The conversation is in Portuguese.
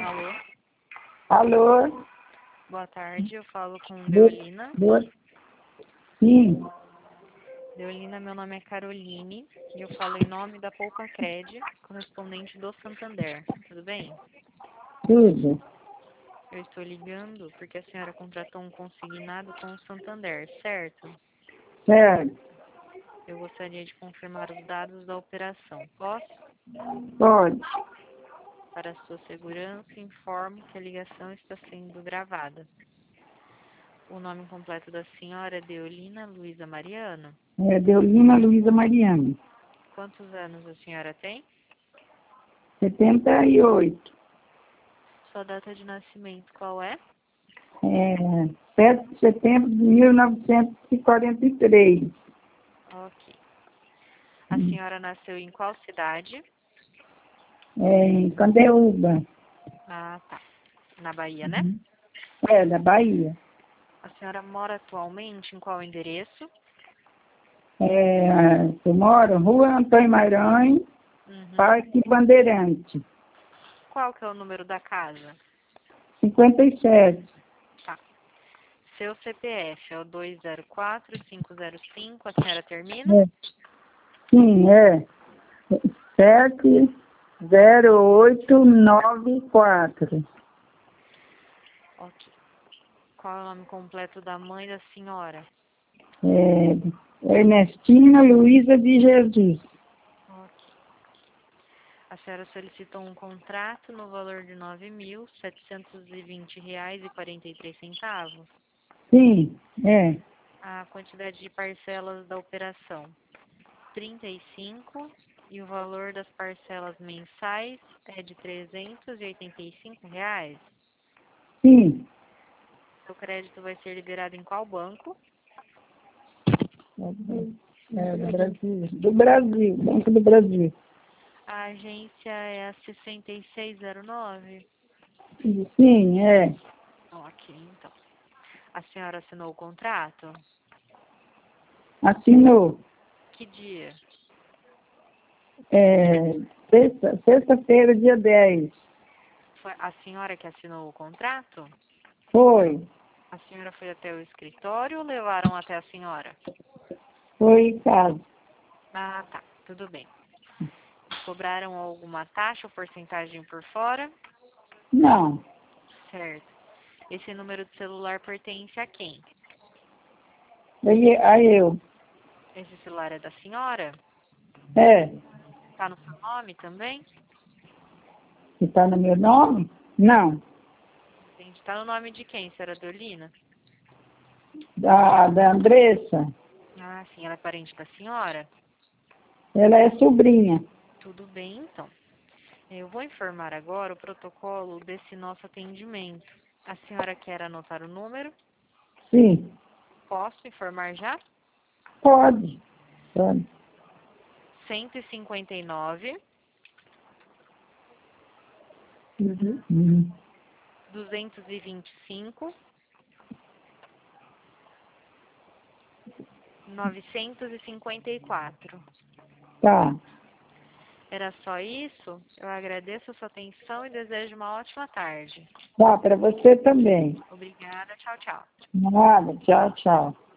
Alô? Alô? Boa tarde, eu falo com Boa- Deolina. Sim, Deolina, meu nome é Caroline e eu falo em nome da Poupa-Cred, correspondente do Santander. Tudo bem? tudo. Eu estou ligando porque a senhora contratou um consignado com o Santander, certo? Certo, Eu gostaria de confirmar os dados da operação. Posso? pode. Para sua segurança, informo que a ligação está sendo gravada. O nome completo da senhora é Deolina Luiza Mariano. É Deolina Luiza Mariana, Quantos anos a senhora tem? 78. Sua data de nascimento qual é? 7 de setembro de 1943. Ok. A senhora nasceu em qual cidade? Em Candeúba. Ah, tá. Na Bahia, né? É, da Bahia. A senhora mora atualmente em qual endereço? Eu moro Rua Antônio Mairães, Uhum. Parque Bandeirante, Qual que é o número da casa? 57. Tá. Seu CPF é o 204505, a senhora termina? É. Sim, 70894. Ok. Qual é o nome completo da mãe da senhora? Ernestina Luiza de Jesus. Ok. A senhora solicitou um contrato no valor de R$ 9.720,43. Sim, A quantidade de parcelas da operação, 35, e o valor das parcelas mensais é de R$ 385. sim. Seu crédito vai ser liberado em qual banco? Do Brasil. Do Brasil, Banco do Brasil. A agência é a 6609. Sim, Ok, então. A senhora assinou o contrato? assinou. Que dia? Sexta-feira, dia 10. Foi a senhora que assinou o contrato? Foi. A senhora foi até o escritório ou levaram até a senhora? Foi em casa. Ah, tá. Tudo bem. Cobraram alguma taxa ou porcentagem por fora? Não, Certo. Esse número de celular pertence a quem? aí eu. Esse celular é da senhora? É, Tá no seu nome também? que está no meu nome? Não, Entendi. Tá no nome de quem, senhora Deolina? da Andressa. Ah, sim. Ela é parente da senhora? Ela é sobrinha. Tudo bem, então. Eu vou informar agora o protocolo desse nosso atendimento. A senhora quer anotar o número? Sim, Posso informar já? pode. Pode. 159, Uhum. 225, 954. Tá. Era só isso? Eu agradeço a sua atenção e desejo uma ótima tarde. Tá, para você também. Obrigada. Tchau, tchau. Nada, tchau, tchau.